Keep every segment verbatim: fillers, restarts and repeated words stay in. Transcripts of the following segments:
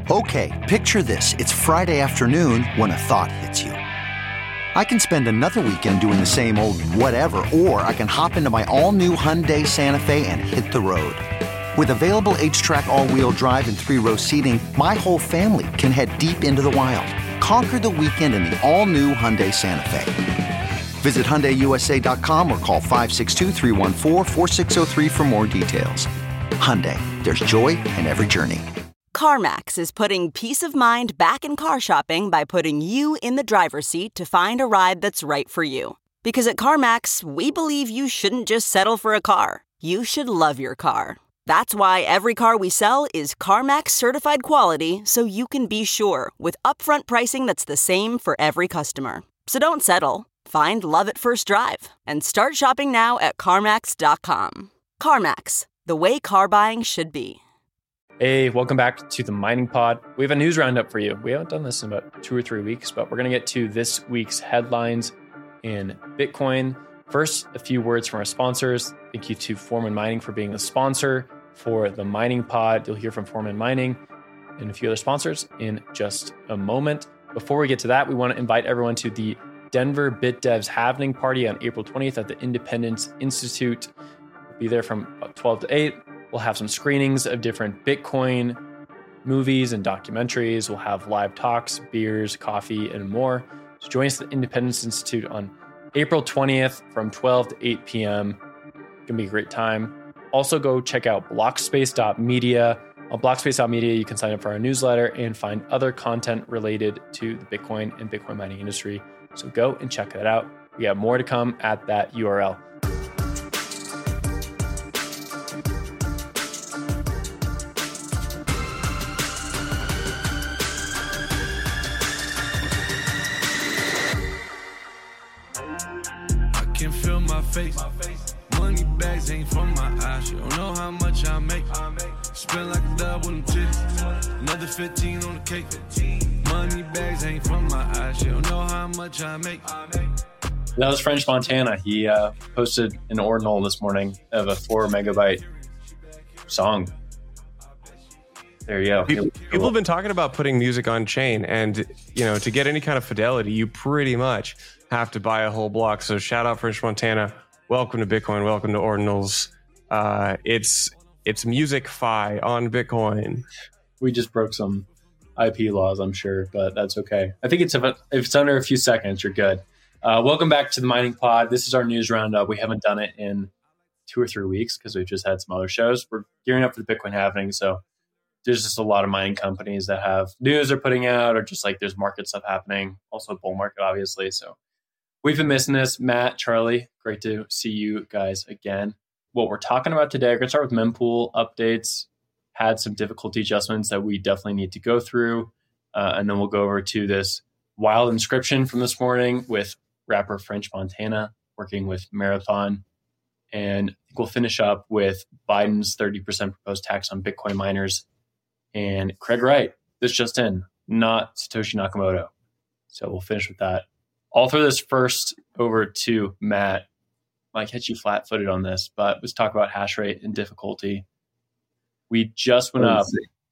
Okay, picture this. It's Friday afternoon when a thought hits you. I can spend another weekend doing the same old whatever, or I can hop into my all-new Hyundai Santa Fe and hit the road. With available H-Track all-wheel drive and three-row seating, my whole family can head deep into the wild. Conquer the weekend in the all-new Hyundai Santa Fe. Visit Hyundai U S A dot com or call five six two, three one four, four six zero three for more details. Hyundai, there's joy in every journey. CarMax is putting peace of mind back in car shopping by putting you in the driver's seat to find a ride that's right for you. Because at CarMax, we believe you shouldn't just settle for a car. You should love your car. That's why every car we sell is CarMax certified quality, so you can be sure with upfront pricing that's the same for every customer. So don't settle. Find love at first drive and start shopping now at CarMax dot com. CarMax, the way car buying should be. Hey, welcome back to the Mining Pod. We have a news roundup for you. We haven't done this in about two or three weeks, but we're going to get to this week's headlines in Bitcoin. First, a few words from our sponsors. Thank you to Foreman Mining for being the sponsor for the Mining Pod. You'll hear from Foreman Mining and a few other sponsors in just a moment. Before we get to that, we want to invite everyone to the Denver BitDevs Halvening Party on April twentieth at the Independence Institute. We'll be there from twelve to eight. We'll have some screenings of different Bitcoin movies and documentaries. We'll have live talks, beers, coffee, and more. So join us at the Independence Institute on April twentieth from twelve to eight p.m. It's going to be a great time. Also, go check out blockspace dot media. On blockspace dot media, you can sign up for our newsletter and find other content related to the Bitcoin and Bitcoin mining industry. So go and check that out. We have more to come at that U R L. I can feel my face. Money bags ain't from my eyes. You don't know how much I make. Spend like a dub with them titties. Another fifteen on the cake. Money bags ain't from my eyes. You don't know how much I make. That was French Montana. He uh, posted an ordinal this morning of a four megabyte song. There you go. People, people have been talking about putting music on chain, and you know, to get any kind of fidelity, you pretty much have to buy a whole block. So shout out French Montana. Welcome to Bitcoin. Welcome to Ordinals. Uh, it's it's music fi on Bitcoin. We just broke some I P laws, I'm sure, but that's okay. I think it's if it's under a few seconds, you're good. Uh, welcome back to the Mining Pod. This is our news roundup. We haven't done it in two or three weeks because we've just had some other shows. We're gearing up for the Bitcoin halving, so there's just a lot of mining companies that have news they're putting out, or just like there's market stuff happening. Also, bull market, obviously. So we've been missing this. Matt, Charlie, great to see you guys again. What we're talking about today, we're going to start with mempool updates. Had some difficulty adjustments that we definitely need to go through. Uh, and then we'll go over to this wild inscription from this morning with rapper French Montana working with Marathon. And I think we'll finish up with Biden's thirty percent proposed tax on Bitcoin miners and Craig Wright. This just in, not Satoshi Nakamoto. So we'll finish with that. I'll throw this first over to Matt. Might catch you flat-footed on this, but let's talk about hash rate and difficulty. We just went up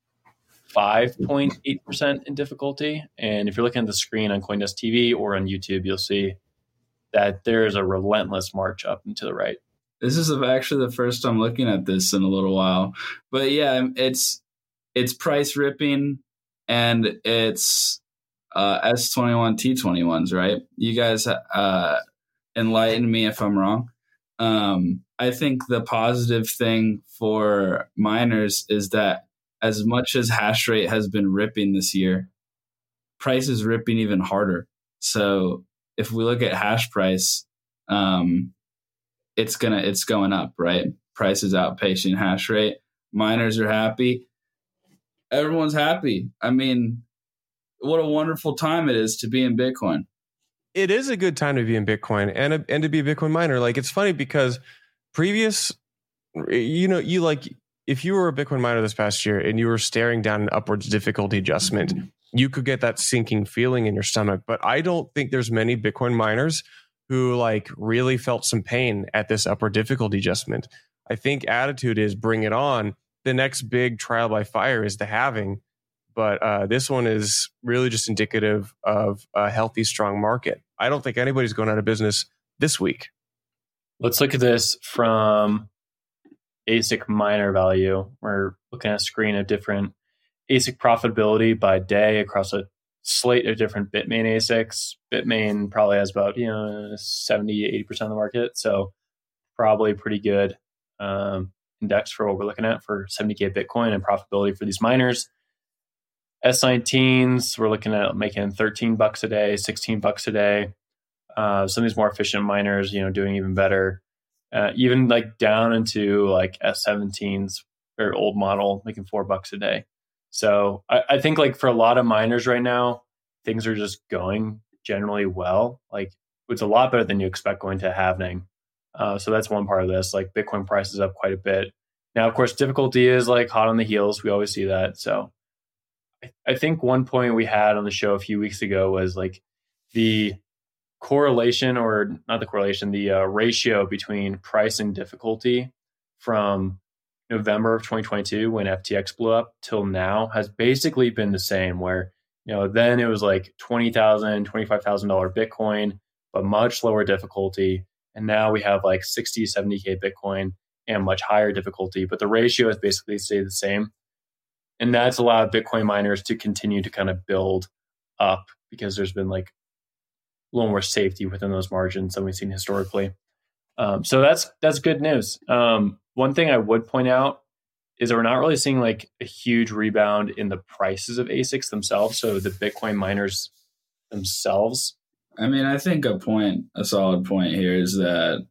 five point eight percent in difficulty. And if you're looking at the screen on CoinDesk T V or on YouTube, you'll see that there is a relentless march up and to the right. This is actually the first time looking at this in a little while. But yeah, it's it's price ripping, and it's uh, S twenty-one T twenty-ones, right? You guys uh, enlighten me if I'm wrong. Um, I think the positive thing for miners is that as much as hash rate has been ripping this year, price is ripping even harder. So if we look at hash price, um, it's gonna it's going up, right? Price is outpacing hash rate. Miners are happy. Everyone's happy. I mean, what a wonderful time it is to be in Bitcoin. It is a good time to be in Bitcoin and a, and to be a Bitcoin miner. Like, it's funny because previous, you know, you like, if you were a Bitcoin miner this past year and you were staring down an upwards difficulty adjustment, you could get that sinking feeling in your stomach. But I don't think there's many Bitcoin miners who like really felt some pain at this upward difficulty adjustment. I think attitude is bring it on. The next big trial by fire is the halving. but uh, this one is really just indicative of a healthy, strong market. I don't think anybody's going out of business this week. Let's look at this from A S I C miner value. We're looking at a screen of different A S I C profitability by day across a slate of different Bitmain A S I Cs. Bitmain probably has about, you know, seventy, eighty percent of the market. So probably pretty good um, index for what we're looking at for seventy K Bitcoin and profitability for these miners. S nineteens, we're looking at making thirteen bucks a day, sixteen bucks a day. Uh, some of these more efficient miners, you know, doing even better. Uh, even like down into like S seventeens or old model, making four bucks a day. So I, I think like for a lot of miners right now, things are just going generally well. Like it's a lot better than you expect going to halving. Uh, so that's one part of this. Like Bitcoin price is up quite a bit. Now, of course, difficulty is like hot on the heels. We always see that. So I, I think one point we had on the show a few weeks ago was like the correlation, or not the correlation, the uh, ratio between price and difficulty from November of twenty twenty-two when F T X blew up till now has basically been the same, where, you know, then it was like twenty thousand dollars, twenty-five thousand dollars Bitcoin, but much lower difficulty. And now we have like sixty, seventy K Bitcoin and much higher difficulty, but the ratio has basically stayed the same. And that's allowed Bitcoin miners to continue to kind of build up because there's been like a little more safety within those margins than we've seen historically. Um, so that's that's good news. Um, one thing I would point out is that we're not really seeing like a huge rebound in the prices of A S I Cs themselves. So the Bitcoin miners themselves. I mean, I think a point, a solid point here is that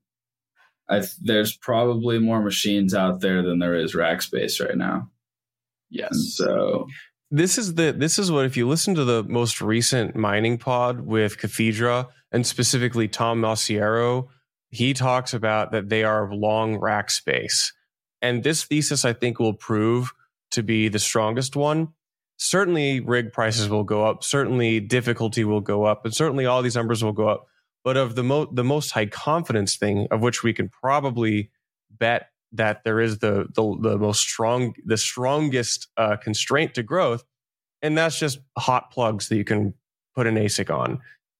I th- there's probably more machines out there than there is rack space right now. Yes. And so This is the this is what, if you listen to the most recent mining pod with Cathedra and specifically Tom Masiero, he talks about that they are long rack space. And this thesis, I think, will prove to be the strongest one. Certainly rig prices will go up, certainly difficulty will go up, and certainly all these numbers will go up. But of the mo- the most high confidence thing, of which we can probably bet that there is the the, the most strong, the strongest uh, constraint to growth, and that's just hot plugs that you can put an A S I C on.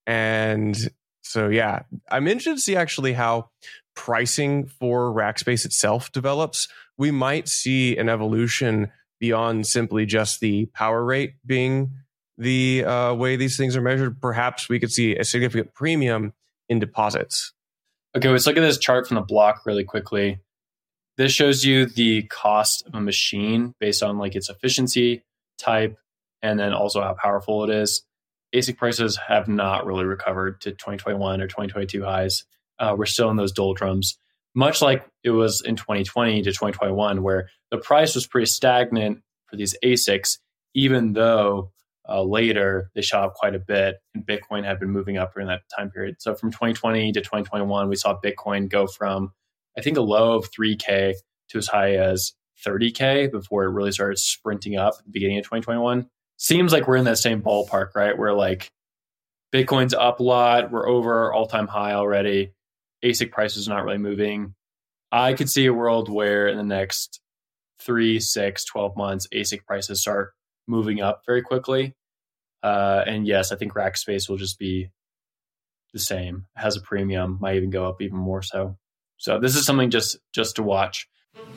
And so, yeah, I'm interested to see actually how pricing for Rackspace itself develops. We might see an evolution beyond simply just the power rate being the uh, way these things are measured. Perhaps we could see a significant premium in deposits. Okay, let's look at this chart from the block really quickly. This shows you the cost of a machine based on like its efficiency, type, and then also how powerful it is. A S I C prices have not really recovered to twenty twenty-one or twenty twenty-two highs. Uh, we're still in those doldrums, much like it was in twenty twenty to twenty twenty-one, where the price was pretty stagnant for these A S I Cs, even though uh, later they shot up quite a bit and Bitcoin had been moving up during that time period. So from twenty twenty to twenty twenty-one, we saw Bitcoin go from, I think, a low of three K to as high as thirty K before it really started sprinting up at the beginning of twenty twenty-one. Seems like we're in that same ballpark, right? Where like Bitcoin's up a lot. We're over our all-time high already. A S I C prices are not really moving. I could see a world where in the next three, six, twelve months, A S I C prices start moving up very quickly. Uh, and yes, I think Rackspace will just be the same. It has a premium, might even go up even more so. So this is something just, just to watch.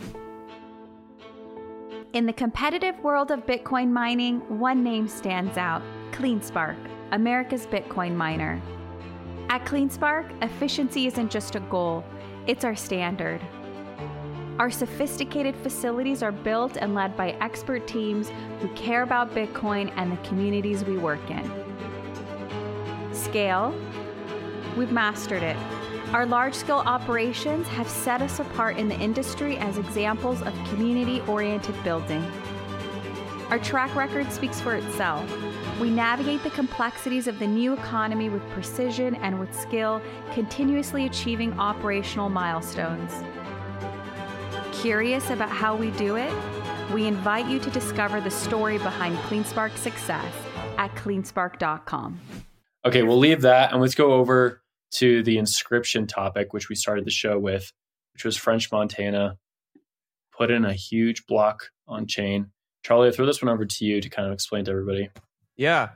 In the competitive world of Bitcoin mining, one name stands out: CleanSpark, America's Bitcoin miner. At CleanSpark, efficiency isn't just a goal, it's our standard. Our sophisticated facilities are built and led by expert teams who care about Bitcoin and the communities we work in. Scale? We've mastered it. Our large-scale operations have set us apart in the industry as examples of community-oriented building. Our track record speaks for itself. We navigate the complexities of the new economy with precision and with skill, continuously achieving operational milestones. Curious about how we do it? We invite you to discover the story behind CleanSpark's success at cleanspark dot com. Okay, we'll leave that and let's go over to the inscription topic, which we started the show with, which was French Montana put in a huge block on chain. Charlie, I throw this one over to you to kind of explain to everybody. Yeah.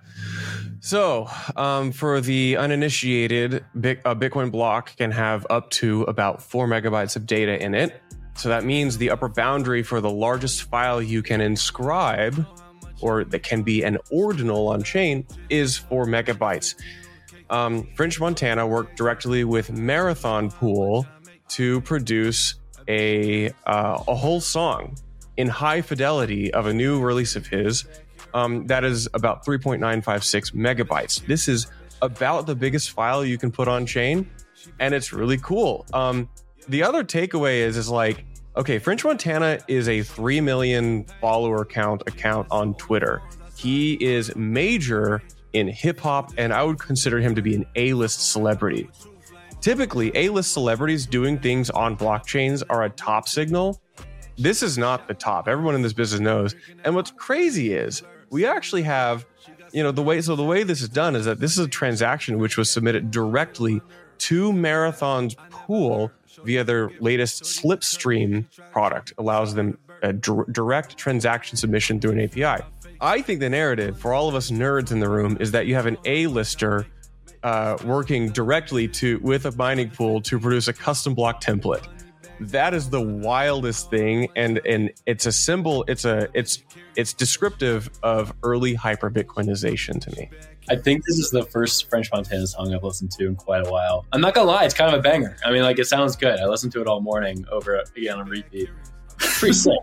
So um, for the uninitiated, Bit- a Bitcoin block can have up to about four megabytes of data in it. So that means the upper boundary for the largest file you can inscribe, or that can be an ordinal on chain, is four megabytes. Um, French Montana worked directly with Marathon Pool to produce a uh, a whole song in high fidelity of a new release of his. Um, that is about three point nine five six megabytes. This is about the biggest file you can put on chain, and it's really cool. Um, the other takeaway is, is like, okay, French Montana is a three million follower count account on Twitter. He is major in hip hop, and I would consider him to be an A-list celebrity. Typically, A-list celebrities doing things on blockchains are a top signal. This is not the top. Everyone in this business knows. And what's crazy is we actually have, you know, the way, so the way this is done is that this is a transaction which was submitted directly to Marathon's pool via their latest Slipstream product. Allows them a d- direct transaction submission through an A P I. I think the narrative for all of us nerds in the room is that you have an A-lister uh, working directly to with a mining pool to produce a custom block template. That is the wildest thing, and and it's a symbol. It's a it's it's descriptive of early hyper Bitcoinization to me. I think this is the first French Montana song I've listened to in quite a while. I'm not gonna lie, it's kind of a banger. I mean, like, it sounds good. I listened to it all morning over again on repeat. Pretty sick.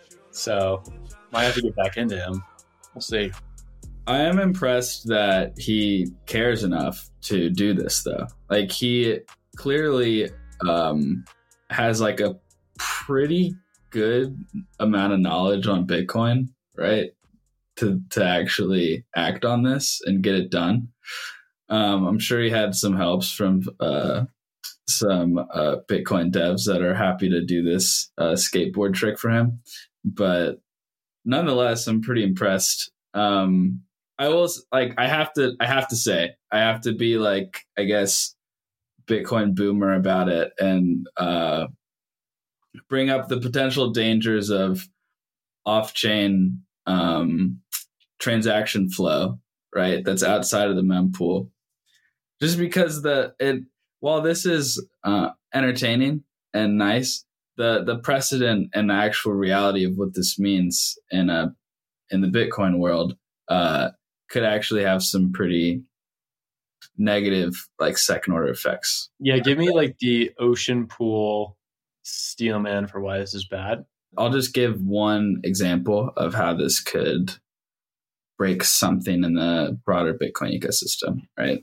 So might have to get back into him. We'll see. I am impressed that he cares enough to do this, though. Like, he clearly um, has like a pretty good amount of knowledge on Bitcoin, right? To to actually act on this and get it done. Um, I'm sure he had some helps from uh, some uh, Bitcoin devs that are happy to do this uh, skateboard trick for him. But nonetheless, I'm pretty impressed. Um, I will like I have to I have to say I have to be like, I guess, Bitcoin boomer about it and uh, bring up the potential dangers of off-chain um, transaction flow, right? That's outside of the mempool. Just because the it while this is uh, entertaining and nice, the the precedent and the actual reality of what this means in a in the Bitcoin world uh, could actually have some pretty negative, like, second order effects. Yeah, give me like the ocean pool steel man for why this is bad. I'll just give one example of how this could break something in the broader Bitcoin ecosystem, right?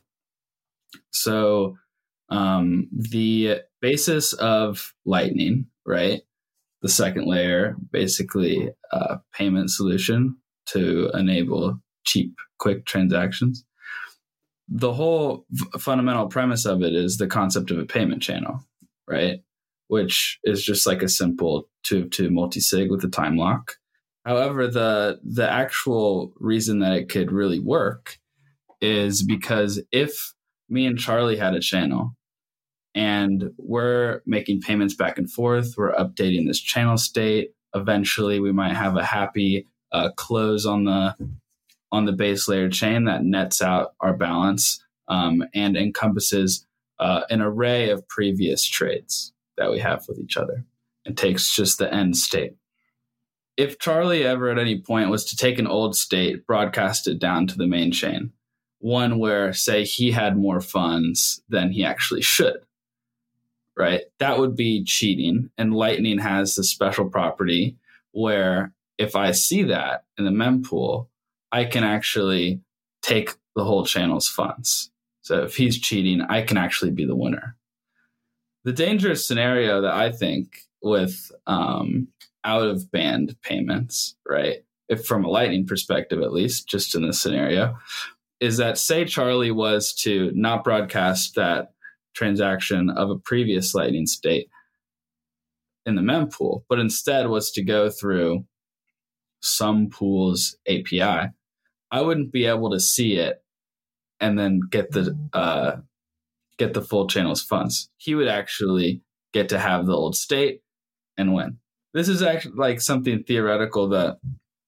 So um, the basis of Lightning, right? The second layer, basically a payment solution to enable cheap, quick transactions. The whole f- fundamental premise of it is the concept of a payment channel, right? Which is just like a simple two of two multi-sig with a time lock. However, the the actual reason that it could really work is because if me and Charlie had a channel and we're making payments back and forth, we're updating this channel state, eventually we might have a happy uh, close on the on the base layer chain that nets out our balance um, and encompasses uh, an array of previous trades that we have with each other. It takes just the end state. If Charlie ever at any point was to take an old state, broadcast it down to the main chain, one where, say, he had more funds than he actually should, right? That would be cheating. And Lightning has this special property where if I see that in the mempool, I can actually take the whole channel's funds. So if he's cheating, I can actually be the winner. The dangerous scenario that I think with um, out of band payments, right? If from a Lightning perspective, at least, just in this scenario, is that say Charlie was to not broadcast that transaction of a previous Lightning state in the mempool, but instead was to go through some pool's A P I, I wouldn't be able to see it and then get the uh, get the full channel's funds. He would actually get to have the old state and win. This is actually like something theoretical that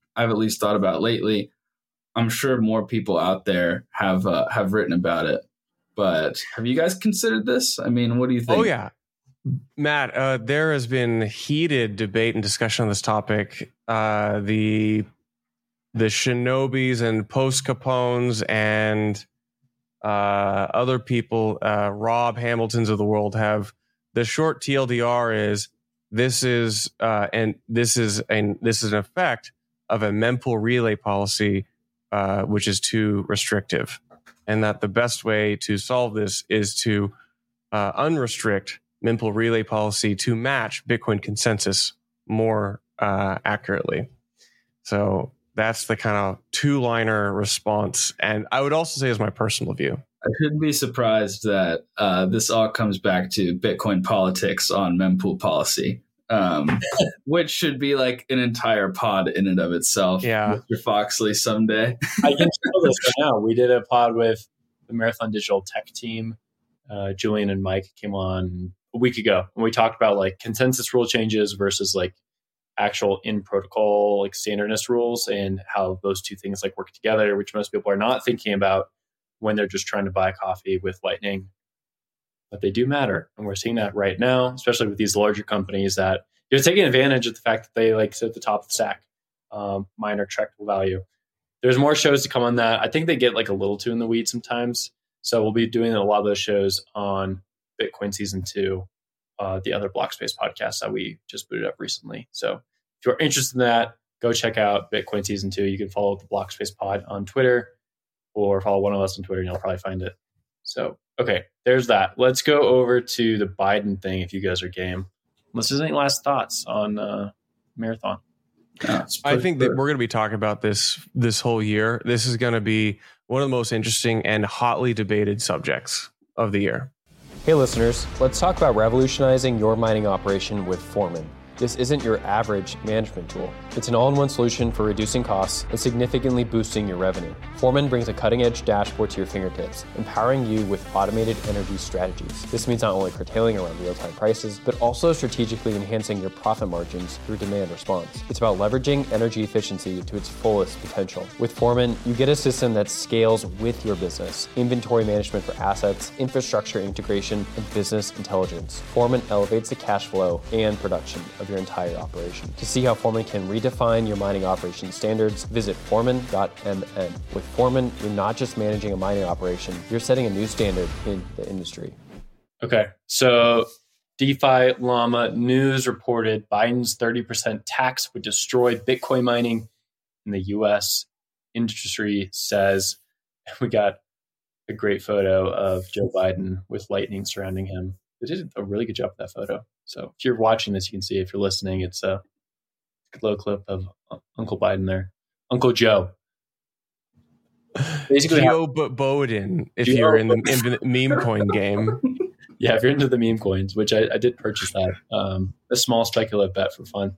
I've at least thought about lately. I'm sure more people out there have uh, have written about it. But have you guys considered this? I mean, what do you think? Oh, yeah. Matt, uh, there has been heated debate and discussion on this topic. Uh, the the Shinobis and Post Capones and uh, other people, uh, Rob Hamiltons of the world, have the short T L D R is this is uh, and this is and this is an effect of a mempool relay policy, uh, which is too restrictive, and that the best way to solve this is to uh, unrestrict mempool relay policy to match Bitcoin consensus more uh, accurately. So that's the kind of two-liner response. And I would also say is my personal view. I shouldn't be surprised that uh, this all comes back to Bitcoin politics on mempool policy, um, which should be like an entire pod in and of itself. Yeah. Mister Foxley someday. I can tell this right now. We did a pod with the Marathon Digital Tech team. Uh, Julian and Mike came on a week ago, and we talked about like consensus rule changes versus like actual in protocol like standardness rules, and how those two things like work together, which most people are not thinking about when they're just trying to buy coffee with Lightning. But they do matter, and we're seeing that right now, especially with these larger companies that you're taking advantage of the fact that they like sit at the top of the stack, um, minor tractable value. There's more shows to come on that. I think they get like a little too in the weeds sometimes. So we'll be doing a lot of those shows on Bitcoin Season two, uh, the other Blockspace podcast that we just booted up recently. So if you're interested in that, go check out Bitcoin Season two. You can follow the Blockspace pod on Twitter or follow one of us on Twitter and you'll probably find it. So, okay, there's that. Let's go over to the Biden thing if you guys are game. Unless there's any last thoughts on uh, Marathon. Yeah, I think that we're going to be talking about this this whole year. This is going to be one of the most interesting and hotly debated subjects of the year. Hey listeners, let's talk about revolutionizing your mining operation with Foreman. This isn't your average management tool. It's an all-in-one solution for reducing costs and significantly boosting your revenue. Foreman brings a cutting-edge dashboard to your fingertips, empowering you with automated energy strategies. This means not only curtailing around real-time prices, but also strategically enhancing your profit margins through demand response. It's about leveraging energy efficiency to its fullest potential. With Foreman, you get a system that scales with your business, inventory management for assets, infrastructure integration, and business intelligence. Foreman elevates the cash flow and production of your entire operation. To see how Foreman can redefine your mining operation standards, visit foreman dot m n. With Foreman, you're not just managing a mining operation, you're setting a new standard in the industry. Okay, so DeFi Llama News reported Biden's thirty percent tax would destroy Bitcoin mining in the U S. Industry says, we got a great photo of Joe Biden with lightning surrounding him. They did a really good job with that photo. So if you're watching this, you can see. If you're listening, it's a little clip of Uncle Biden there. Uncle Joe. Basically, Joe how- Bowden, if Geo you're in the, in the meme coin game. Yeah, if you're into the meme coins, which I, I did purchase that. Um, a small speculative bet for fun.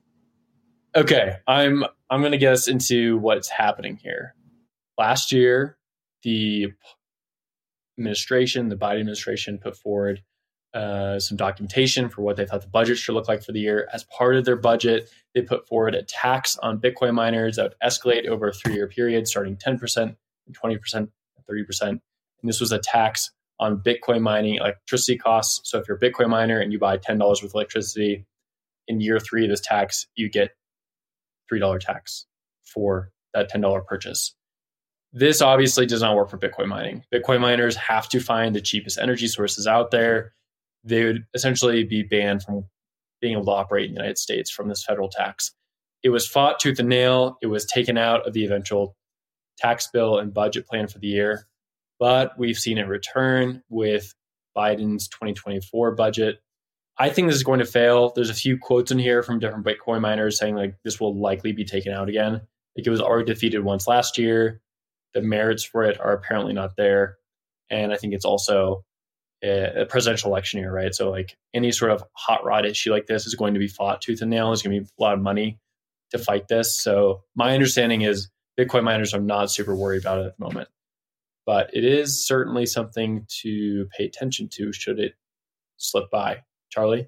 Okay, I'm I'm going to get us into what's happening here. Last year, the administration, the Biden administration, put forward uh, some documentation for what they thought the budget should look like for the year. As part of their budget, they put forward a tax on Bitcoin miners that would escalate over a three-year period, starting ten percent, and twenty percent, and thirty percent. And this was a tax on Bitcoin mining electricity costs. So if you're a Bitcoin miner and you buy ten dollars worth of electricity, in year three of this tax, you get three dollars tax for that ten dollars purchase. This obviously does not work for Bitcoin mining. Bitcoin miners have to find the cheapest energy sources out there. They would essentially be banned from being able to operate in the United States from this federal tax. It was fought tooth and nail. It was taken out of the eventual tax bill and budget plan for the year. But we've seen it return with Biden's twenty twenty-four budget. I think this is going to fail. There's a few quotes in here from different Bitcoin miners saying like this will likely be taken out again. Like it was already defeated once last year. The merits for it are apparently not there. And I think it's also a, a presidential election year, right? So like any sort of hot rod issue like this is going to be fought tooth and nail. There's going to be a lot of money to fight this. So my understanding is Bitcoin miners are not super worried about it at the moment. But it is certainly something to pay attention to should it slip by. Charlie?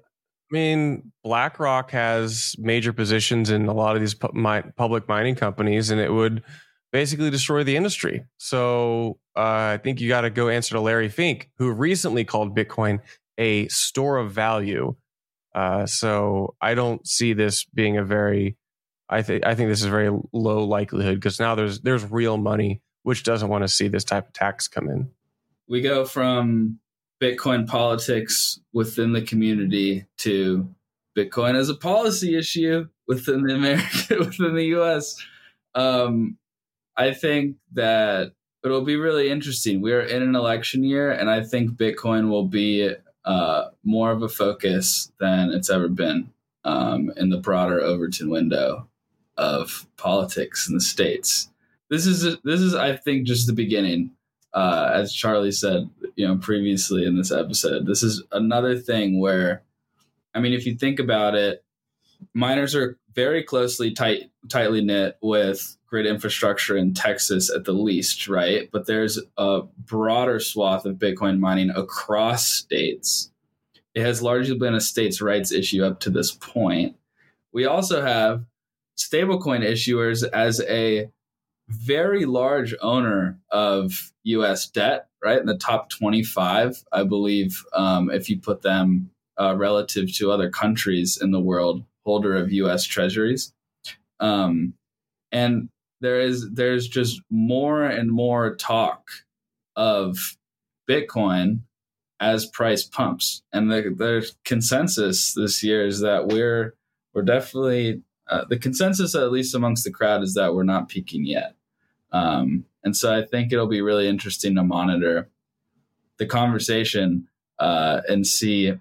I mean, BlackRock has major positions in a lot of these pu- mi- public mining companies, and it would basically destroy the industry. So uh, I think you got to go answer to Larry Fink, who recently called Bitcoin a store of value. Uh, so I don't see this being a very, I think I think this is a very low likelihood, because now there's there's real money which doesn't want to see this type of tax come in. We go from Bitcoin politics within the community to Bitcoin as a policy issue within the America, within the U S. Um, I think that it'll be really interesting. We're in an election year, and I think Bitcoin will be uh, more of a focus than it's ever been um, in the broader Overton window of politics in the States. This is this is, I think, just the beginning. Uh, as Charlie said, you know, previously in this episode, this is another thing where, I mean, if you think about it, miners are very closely tight, tightly knit with grid infrastructure in Texas at the least, right? But there's a broader swath of Bitcoin mining across states. It has largely been a states' rights issue up to this point. We also have stablecoin issuers as a very large owner of U S debt, right? In the top twenty-five, I believe, um, if you put them uh, relative to other countries in the world, holder of U S treasuries. Um, and there is, there's just more and more talk of Bitcoin as price pumps. And the, the consensus this year is that we're, we're definitely, uh, the consensus, at least amongst the crowd, is that we're not peaking yet. Um, and so I think it'll be really interesting to monitor the conversation uh, and see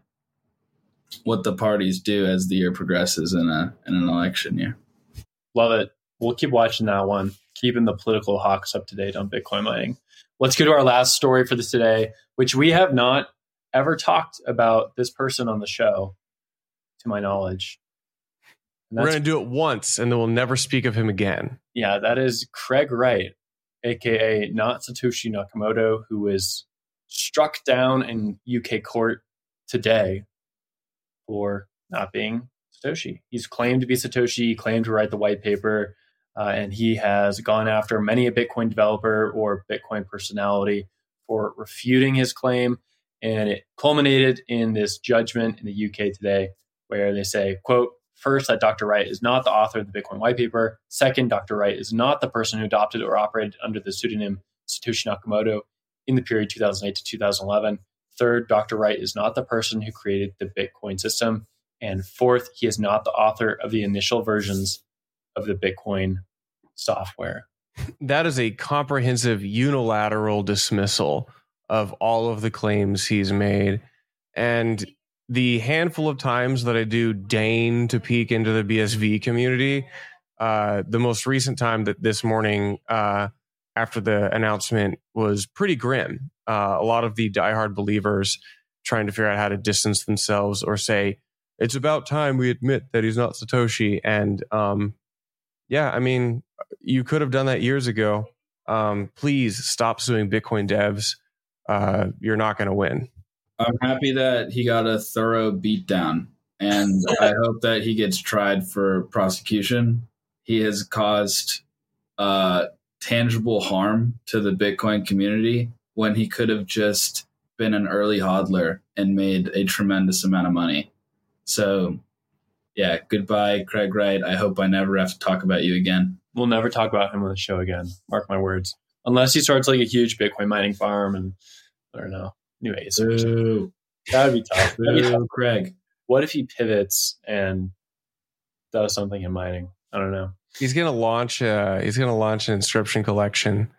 what the parties do as the year progresses in a in an election year. Love it. We'll keep watching that one, keeping the political hawks up to date on Bitcoin mining. Let's go to our last story for this today, which we have not ever talked about this person on the show, to my knowledge. We're going to do it once, and then we'll never speak of him again. Yeah, that is Craig Wright, a k a not Satoshi Nakamoto, who was struck down in U K court today for not being Satoshi. He's claimed to be Satoshi, claimed to write the white paper, uh, and he has gone after many a Bitcoin developer or Bitcoin personality for refuting his claim. And it culminated in this judgment in the U K today, where they say, quote, first, that Doctor Wright is not the author of the Bitcoin white paper. Second, Doctor Wright is not the person who adopted or operated under the pseudonym Satoshi Nakamoto in the period two thousand eight to two thousand eleven. Third, Doctor Wright is not the person who created the Bitcoin system. And fourth, he is not the author of the initial versions of the Bitcoin software. That is a comprehensive unilateral dismissal of all of the claims he's made. And the handful of times that I do deign to peek into the B S V community, uh, the most recent time that this morning uh, after the announcement was pretty grim. Uh, a lot of the diehard believers trying to figure out how to distance themselves or say, it's about time we admit that he's not Satoshi. And um, yeah, I mean, you could have done that years ago. Um, please stop suing Bitcoin devs. Uh, you're not going to win. I'm happy that he got a thorough beatdown, and I hope that he gets tried for prosecution. He has caused uh, tangible harm to the Bitcoin community when he could have just been an early hodler and made a tremendous amount of money. So, yeah, goodbye, Craig Wright. I hope I never have to talk about you again. We'll never talk about him on the show again. Mark my words. Unless he starts like a huge Bitcoin mining farm and, I don't know, new A S I C. Ooh. That would be tough. That'd be tough. Craig. What if he pivots and does something in mining? I don't know. He's gonna launch. Uh, he's gonna launch an inscription collection.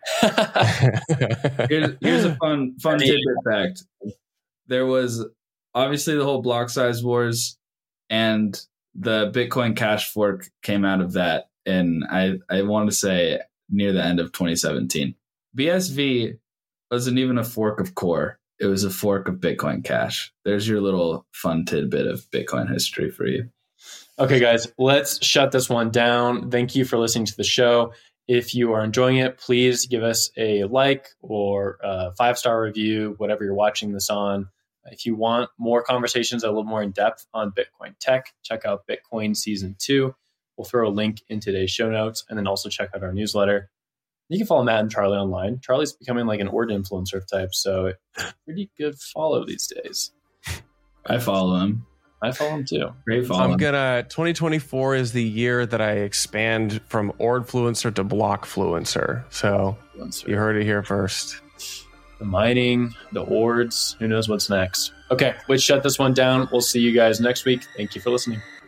here's, here's a fun, fun tidbit fact. There was obviously the whole block size wars, and the Bitcoin Cash fork came out of that. And I, I want to say near the end of twenty seventeen. B S V wasn't even a fork of Core. It was a fork of Bitcoin Cash. There's your little fun tidbit of Bitcoin history for you. Okay, guys, let's shut this one down. Thank you for listening to the show. If you are enjoying it, please give us a like or a five-star review, whatever you're watching this on. If you want more conversations a little more in depth on Bitcoin tech, check out Bitcoin Season two. We'll throw a link in today's show notes, and then also check out our newsletter. You can follow Matt and Charlie online. Charlie's becoming like an Ord influencer type, so pretty good follow these days. I follow him. I follow him too. Great follow. I'm gonna. twenty twenty-four is the year that I expand from Ordfluencer to Blockfluencer. So influencer. You heard it here first. The mining, the Ords. Who knows what's next? Okay, let's shut this one down. We'll see you guys next week. Thank you for listening.